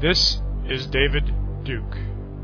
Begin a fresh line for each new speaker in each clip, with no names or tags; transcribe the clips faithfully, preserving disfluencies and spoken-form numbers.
This is David Duke.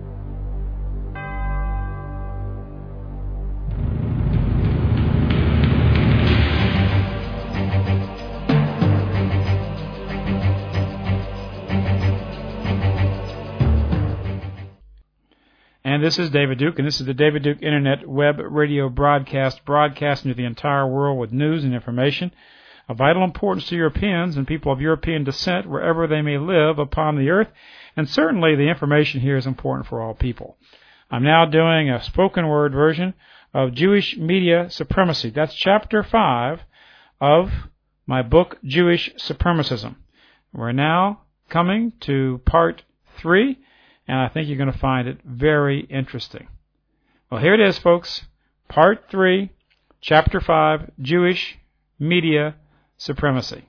And this is David Duke, and this is the David Duke Internet Web Radio Broadcast, broadcasting to the entire world with news and information of vital importance to Europeans and people of European descent wherever they may live upon the earth. And certainly the information here is important for all people. I'm now doing a spoken word version of Jewish Media Supremacy. That's chapter five of my book, Jewish Supremacism. We're now coming to part three, and I think you're going to find it very interesting. Well, here it is, folks. Part three, chapter five, Jewish Media Supremacy.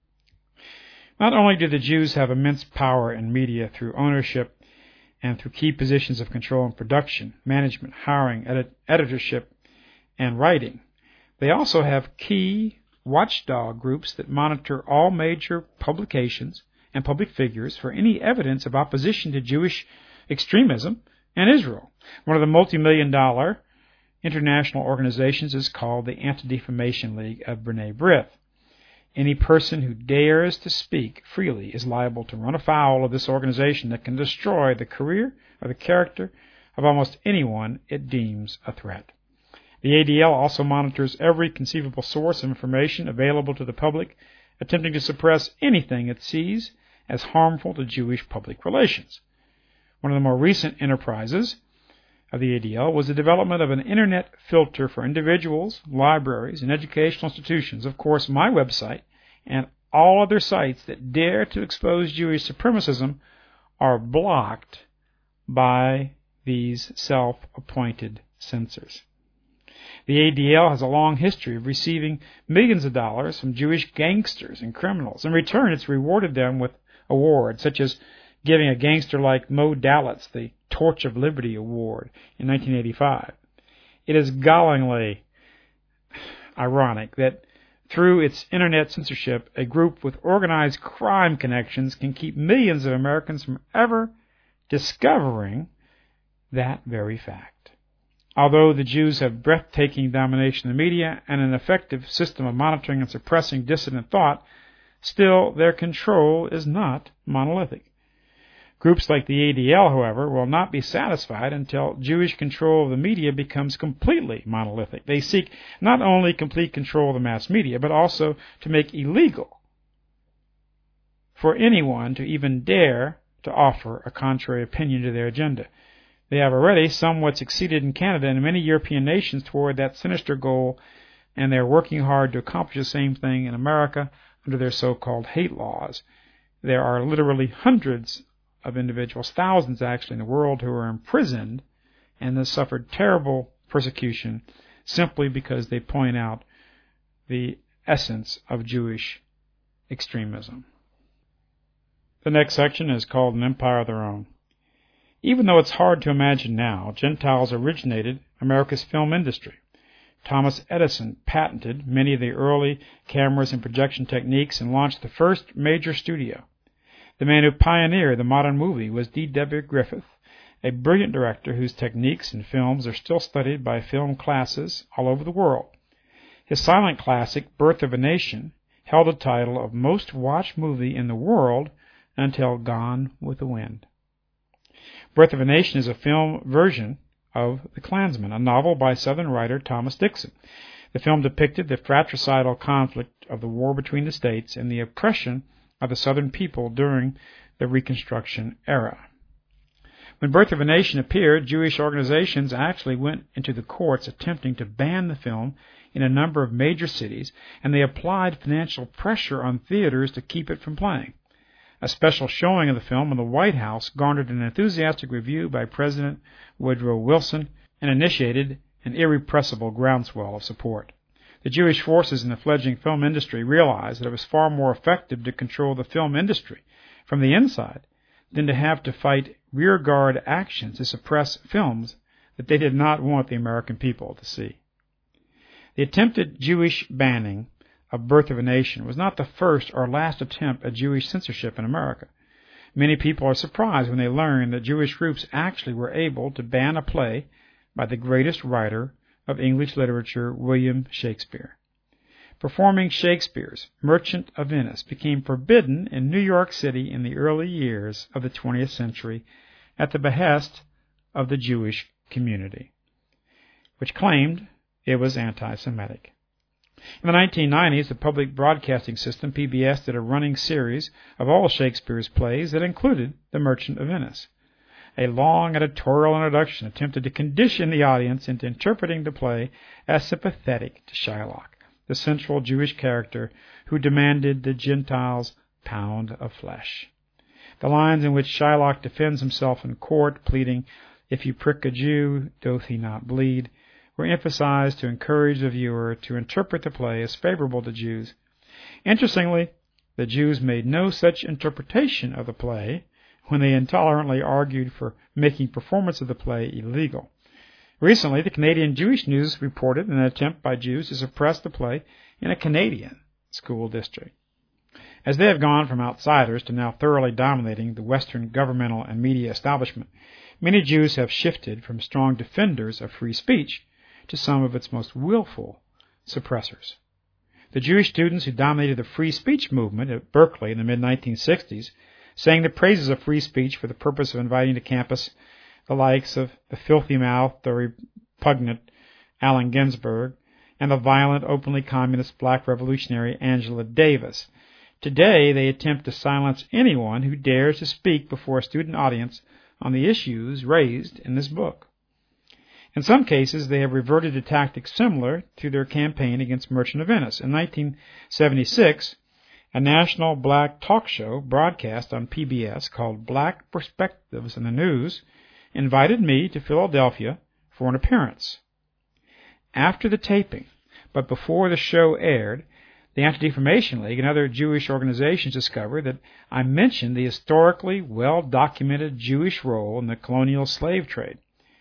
Not only do the Jews have immense power in media through ownership and through key positions of control in production, management, hiring, edit- editorship, and writing, they also have key watchdog groups that monitor all major publications and public figures for any evidence of opposition to Jewish extremism and Israel. One of the multi-million dollar international organizations is called the Anti-Defamation League of B'nai B'rith. Any person who dares to speak freely is liable to run afoul of this organization that can destroy the career or the character of almost anyone it deems a threat. The A D L also monitors every conceivable source of information available to the public, attempting to suppress anything it sees as harmful to Jewish public relations. One of the more recent enterprises of the A D L was the development of an internet filter for individuals, libraries, and educational institutions. Of course, my website and all other sites that dare to expose Jewish supremacism are blocked by these self-appointed censors. The A D L has a long history of receiving millions of dollars from Jewish gangsters and criminals. In return, it's rewarded them with awards, such as giving a gangster like Mo Dalitz the Torch of Liberty Award in nineteen eighty-five. It is gallingly ironic that through its internet censorship, a group with organized crime connections can keep millions of Americans from ever discovering that very fact. Although the Jews have breathtaking domination of the media and an effective system of monitoring and suppressing dissident thought, still their control is not monolithic. Groups like the A D L, however, will not be satisfied until Jewish control of the media becomes completely monolithic. They seek not only complete control of the mass media, but also to make illegal for anyone to even dare to offer a contrary opinion to their agenda. They have already somewhat succeeded in Canada and many European nations toward that sinister goal, and they are working hard to accomplish the same thing in America under their so-called hate laws. There are literally hundreds of individuals, thousands actually, in the world who are imprisoned and have suffered terrible persecution simply because they point out the essence of Jewish extremism. The next section is called An Empire of Their Own. Even though it's hard to imagine now, Gentiles originated America's film industry. Thomas Edison patented many of the early cameras and projection techniques and launched the first major studio. The man who pioneered the modern movie was D W Griffith, a brilliant director whose techniques and films are still studied by film classes all over the world. His silent classic, Birth of a Nation, held the title of most watched movie in the world until Gone with the Wind. Birth of a Nation is a film version of The Klansman, a novel by Southern writer Thomas Dixon. The film depicted the fratricidal conflict of the war between the states and the oppression of the Southern people during the Reconstruction era. When Birth of a Nation appeared, Jewish organizations actually went into the courts attempting to ban the film in a number of major cities, and they applied financial pressure on theaters to keep it from playing. A special showing of the film in the White House garnered an enthusiastic review by President Woodrow Wilson and initiated an irrepressible groundswell of support. The Jewish forces in the fledgling film industry realized that it was far more effective to control the film industry from the inside than to have to fight rearguard actions to suppress films that they did not want the American people to see. The attempted Jewish banning of Birth of a Nation was not the first or last attempt at Jewish censorship in America. Many people are surprised when they learn that Jewish groups actually were able to ban a play by the greatest writer of English literature, William Shakespeare. Performing Shakespeare's Merchant of Venice became forbidden in New York City in the early years of the twentieth century at the behest of the Jewish community, which claimed it was anti-Semitic. In the nineteen nineties, the Public Broadcasting System, P B S, did a running series of all Shakespeare's plays that included The Merchant of Venice. A long editorial introduction attempted to condition the audience into interpreting the play as sympathetic to Shylock, the central Jewish character who demanded the Gentiles' pound of flesh. The lines in which Shylock defends himself in court, pleading, "If you prick a Jew, doth he not bleed?" were emphasized to encourage the viewer to interpret the play as favorable to Jews. Interestingly, the Jews made no such interpretation of the play when they intolerantly argued for making performance of the play illegal. Recently, the Canadian Jewish News reported an attempt by Jews to suppress the play in a Canadian school district. As they have gone from outsiders to now thoroughly dominating the Western governmental and media establishment, many Jews have shifted from strong defenders of free speech to some of its most willful suppressors. The Jewish students who dominated the free speech movement at Berkeley in the mid nineteen sixties sang the praises of free speech for the purpose of inviting to campus the likes of the filthy-mouthed or repugnant Allen Ginsberg and the violent, openly communist black revolutionary Angela Davis. Today, they attempt to silence anyone who dares to speak before a student audience on the issues raised in this book. In some cases, they have reverted to tactics similar to their campaign against Merchant of Venice. In nineteen seventy-six, a national black talk show broadcast on P B S called Black Perspectives in the News invited me to Philadelphia for an appearance. After the taping, but before the show aired, the Anti-Defamation League and other Jewish organizations discovered that I mentioned the historically well-documented Jewish role in the colonial slave trade.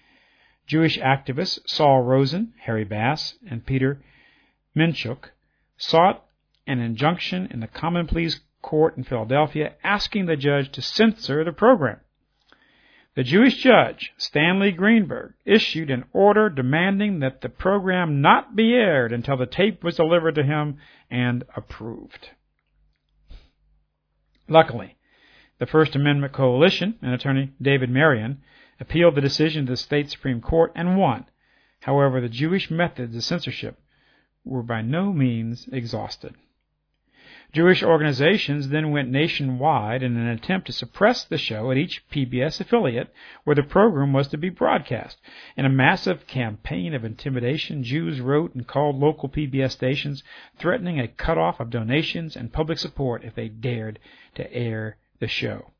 Jewish activists Saul Rosen, Harry Bass, and Peter Minchuk sought an injunction in the Common Pleas Court in Philadelphia asking the judge to censor the program. The Jewish judge, Stanley Greenberg, issued an order demanding that the program not be aired until the tape was delivered to him and approved. Luckily, the First Amendment Coalition and attorney David Marion appealed the decision to the state Supreme Court and won. However, the Jewish methods of censorship were by no means exhausted. Jewish organizations then went nationwide in an attempt to suppress the show at each P B S affiliate where the program was to be broadcast. In a massive campaign of intimidation, Jews wrote and called local P B S stations, threatening a cutoff of donations and public support if they dared to air the show.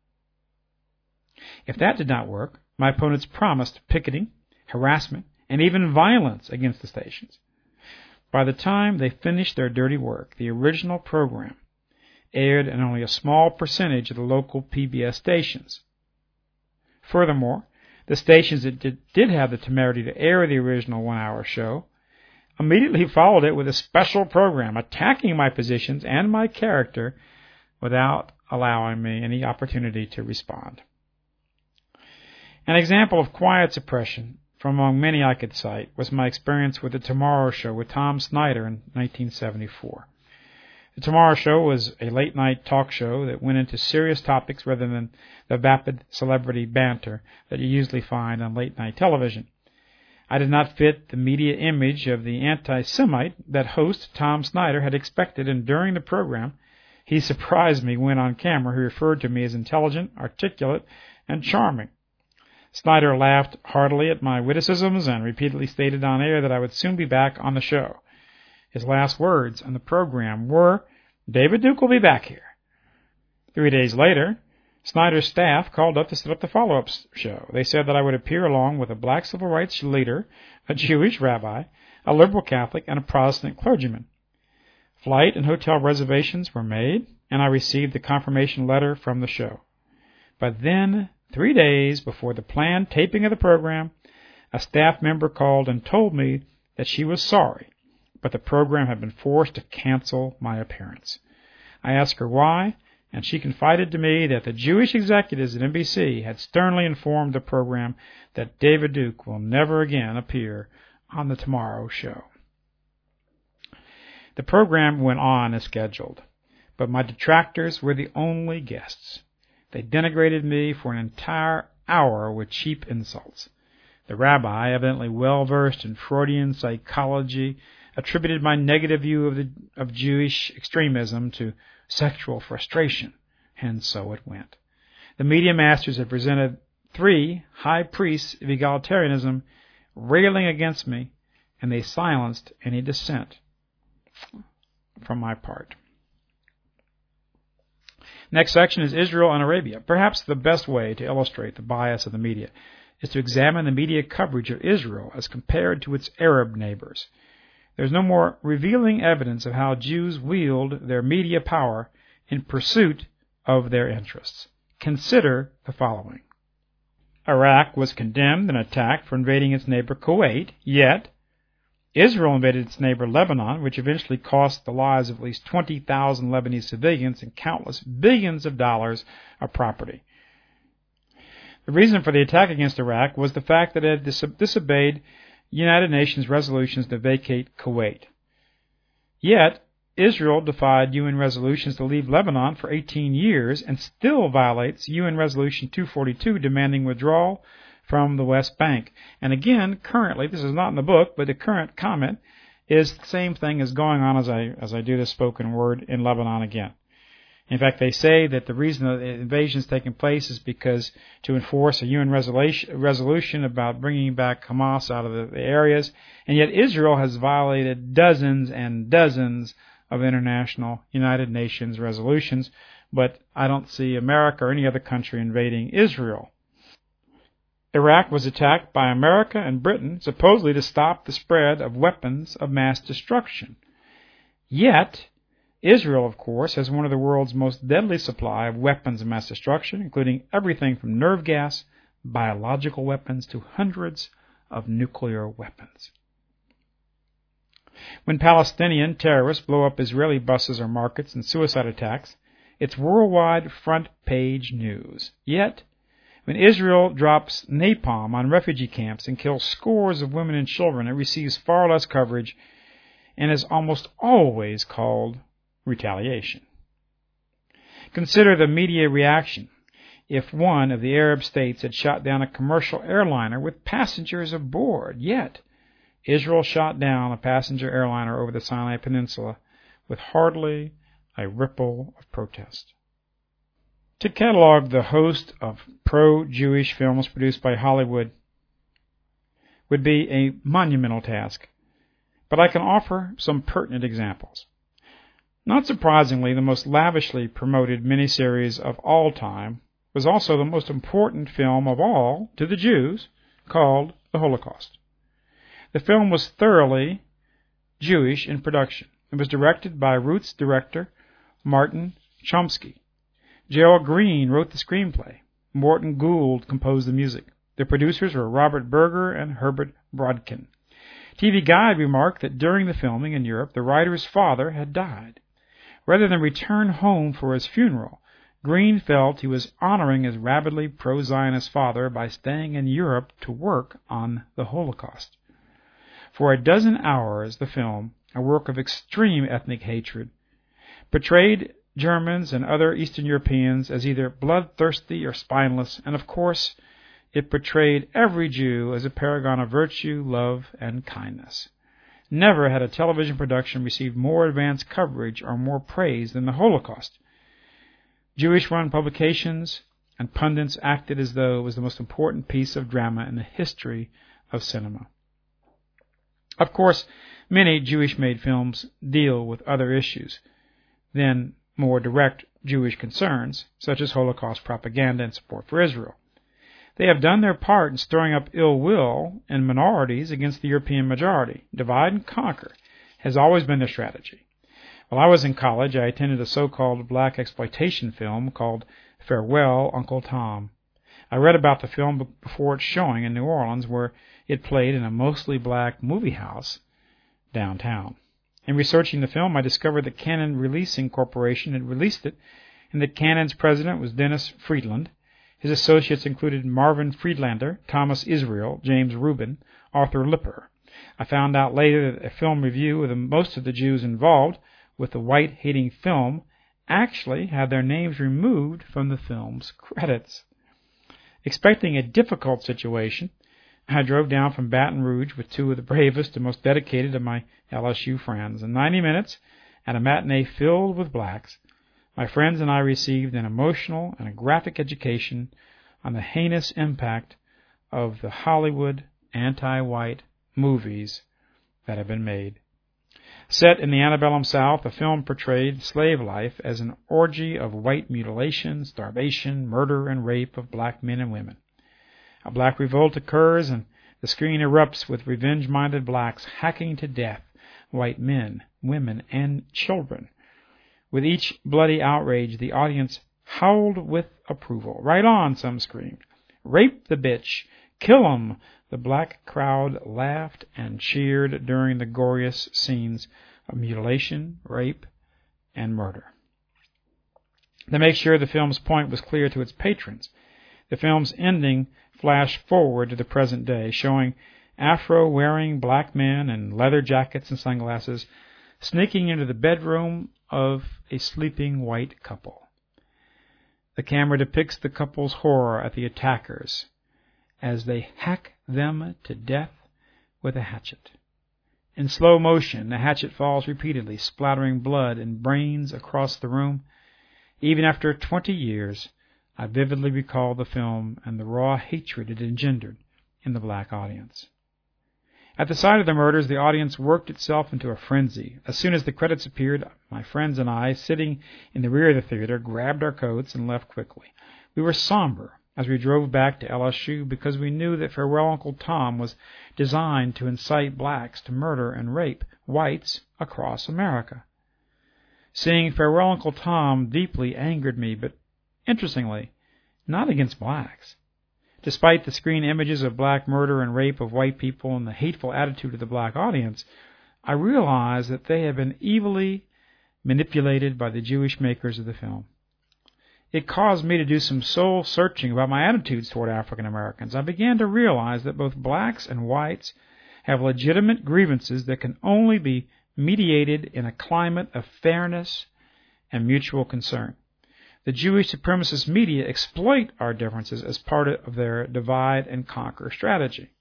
If that did not work, my opponents promised picketing, harassment, and even violence against the stations. By the time they finished their dirty work, the original program aired in only a small percentage of the local P B S stations. Furthermore, the stations that did, did have the temerity to air the original one-hour show immediately followed it with a special program attacking my positions and my character without allowing me any opportunity to respond. An example of quiet suppression from among many I could cite was my experience with The Tomorrow Show with Tom Snyder in nineteen seventy-four. The Tomorrow Show was a late-night talk show that went into serious topics rather than the vapid celebrity banter that you usually find on late-night television. I did not fit the media image of the anti-Semite that host Tom Snyder had expected, and during the program, he surprised me when on camera he referred to me as intelligent, articulate, and charming. Snyder laughed heartily at my witticisms and repeatedly stated on air that I would soon be back on the show. His last words on the program were, "David Duke will be back here." Three days later, Snyder's staff called up to set up the follow-up show. They said that I would appear along with a black civil rights leader, a Jewish rabbi, a liberal Catholic, and a Protestant clergyman. Flight and hotel reservations were made, and I received the confirmation letter from the show. But then, three days before the planned taping of the program, a staff member called and told me that she was sorry, but the program had been forced to cancel my appearance. I asked her why, and she confided to me that the Jewish executives at N B C had sternly informed the program that David Duke will never again appear on The Tomorrow Show. The program went on as scheduled, but my detractors were the only guests. They denigrated me for an entire hour with cheap insults. The rabbi, evidently well-versed in Freudian psychology, attributed my negative view of, the, of Jewish extremism to sexual frustration, and so it went. The media masters had presented three high priests of egalitarianism railing against me, and they silenced any dissent from my part. Next section is Israel and Arabia. Perhaps the best way to illustrate the bias of the media is to examine the media coverage of Israel as compared to its Arab neighbors. There's no more revealing evidence of how Jews wield their media power in pursuit of their interests. Consider the following. Iraq was condemned and attacked for invading its neighbor Kuwait, yet Israel invaded its neighbor Lebanon, which eventually cost the lives of at least twenty thousand Lebanese civilians and countless billions of dollars of property. The reason for the attack against Iraq was the fact that it had disobeyed United Nations resolutions to vacate Kuwait. Yet, Israel defied U N resolutions to leave Lebanon for eighteen years and still violates U N Resolution two forty-two demanding withdrawal from the West Bank. And again, currently, this is not in the book, but the current comment is the same thing as going on as I as I do this spoken word in Lebanon again. In fact, they say that the reason the invasion is taking place is because to enforce a U N resolution, resolution about bringing back Hamas out of the, the areas, and yet Israel has violated dozens and dozens of international United Nations resolutions, but I don't see America or any other country invading Israel. Iraq was attacked by America and Britain, supposedly to stop the spread of weapons of mass destruction. Yet, Israel, of course, has one of the world's most deadly supply of weapons of mass destruction, including everything from nerve gas, biological weapons, to hundreds of nuclear weapons. When Palestinian terrorists blow up Israeli buses or markets in suicide attacks, it's worldwide front-page news. Yet, when Israel drops napalm on refugee camps and kills scores of women and children, it receives far less coverage and is almost always called retaliation. Consider the media reaction if one of the Arab states had shot down a commercial airliner with passengers aboard. Yet, Israel shot down a passenger airliner over the Sinai Peninsula with hardly a ripple of protest. To catalog the host of pro-Jewish films produced by Hollywood would be a monumental task, but I can offer some pertinent examples. Not surprisingly, the most lavishly promoted miniseries of all time was also the most important film of all to the Jews, called The Holocaust. The film was thoroughly Jewish in production. It was directed by Roots director Martin Chomsky. Gerald Green wrote the screenplay. Morton Gould composed the music. The producers were Robert Berger and Herbert Brodkin. T V Guide remarked that during the filming in Europe, the writer's father had died. Rather than return home for his funeral, Green felt he was honoring his rabidly pro-Zionist father by staying in Europe to work on the Holocaust. For a dozen hours, the film, a work of extreme ethnic hatred, portrayed Germans and other Eastern Europeans as either bloodthirsty or spineless, and of course, it portrayed every Jew as a paragon of virtue, love, and kindness. Never had a television production received more advanced coverage or more praise than the Holocaust. Jewish-run publications and pundits acted as though it was the most important piece of drama in the history of cinema. Of course, many Jewish-made films deal with other issues than more direct Jewish concerns, such as Holocaust propaganda and support for Israel. They have done their part in stirring up ill will in minorities against the European majority. Divide and conquer has always been their strategy. While I was in college, I attended a so-called black exploitation film called Farewell, Uncle Tom. I read about the film before its showing in New Orleans, where it played in a mostly black movie house downtown. In researching the film, I discovered that Canon Releasing Corporation had released it and that Cannon's president was Dennis Friedland. His associates included Marvin Friedlander, Thomas Israel, James Rubin, Arthur Lipper. I found out later that a film review of the, most of the Jews involved with the white-hating film actually had their names removed from the film's credits. Expecting a difficult situation, I drove down from Baton Rouge with two of the bravest and most dedicated of my L S U friends. In ninety minutes, at a matinee filled with blacks, my friends and I received an emotional and a graphic education on the heinous impact of the Hollywood anti-white movies that have been made. Set in the antebellum South, the film portrayed slave life as an orgy of white mutilation, starvation, murder, and rape of black men and women. A black revolt occurs, and the screen erupts with revenge-minded blacks hacking to death white men, women, and children. With each bloody outrage, the audience howled with approval. Right on, some screamed. Rape the bitch! Kill 'em! The black crowd laughed and cheered during the goriest scenes of mutilation, rape, and murder. To make sure the film's point was clear to its patrons, the film's ending flashed forward to the present day, showing Afro-wearing black men in leather jackets and sunglasses sneaking into the bedroom of a sleeping white couple. The camera depicts the couple's horror at the attackers as they hack them to death with a hatchet. In slow motion, the hatchet falls repeatedly, splattering blood and brains across the room. Even after twenty years, I vividly recall the film and the raw hatred it engendered in the black audience. At the sight of the murders, the audience worked itself into a frenzy. As soon as the credits appeared, my friends and I, sitting in the rear of the theater, grabbed our coats and left quickly. We were somber as we drove back to L S U because we knew that Farewell Uncle Tom was designed to incite blacks to murder and rape whites across America. Seeing Farewell Uncle Tom deeply angered me, but interestingly, not against blacks. Despite the screen images of black murder and rape of white people and the hateful attitude of the black audience, I realized that they had been evilly manipulated by the Jewish makers of the film. It caused me to do some soul-searching about my attitudes toward African Americans. I began to realize that both blacks and whites have legitimate grievances that can only be mediated in a climate of fairness and mutual concern. The Jewish supremacist media exploit our differences as part of their divide-and-conquer strategy.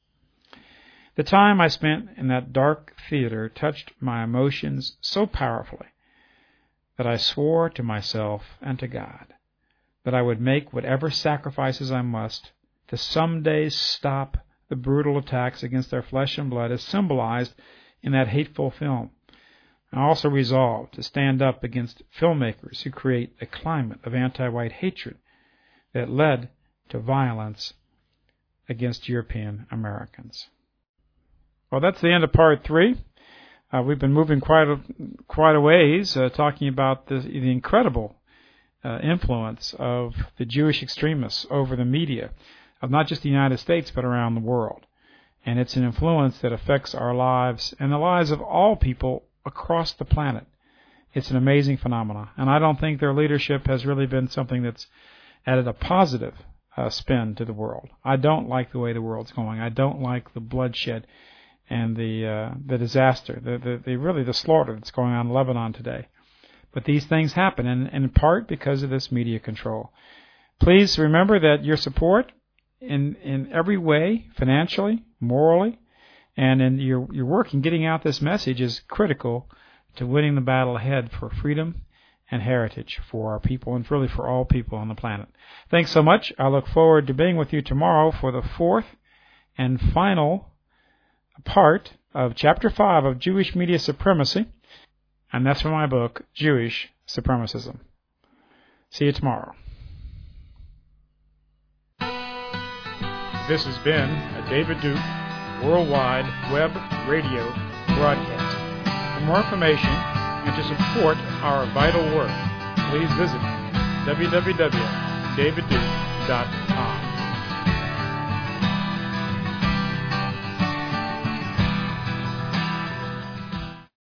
The time I spent in that dark theater touched my emotions so powerfully that I swore to myself and to God that I would make whatever sacrifices I must to someday stop the brutal attacks against their flesh and blood as symbolized in that hateful film. I also resolved to stand up against filmmakers who create a climate of anti-white hatred that led to violence against European Americans. Well, that's the end of part three. Uh, we've been moving quite a, quite a ways, uh, talking about the, the incredible uh, influence of the Jewish extremists over the media of not just the United States, but around the world. And it's an influence that affects our lives and the lives of all people across the planet. It's an amazing phenomenon, and I don't think their leadership has really been something that's added a positive uh, spin to the world. I don't like the way the world's going. I don't like the bloodshed and the uh, the disaster, the, the, the really the slaughter that's going on in Lebanon today. But these things happen, and, and in part because of this media control. Please remember that your support in in every way, financially, morally, and in your, your work in getting out this message is critical to winning the battle ahead for freedom and heritage for our people and really for all people on the planet. Thanks so much. I look forward to being with you tomorrow for the fourth and final part of Chapter five of Jewish Media Supremacy, and that's from my book, Jewish Supremacism. See you tomorrow. This has been a David Duke Worldwide Web Radio broadcast. For more information and to support our vital work, please visit w w w dot david duke dot com.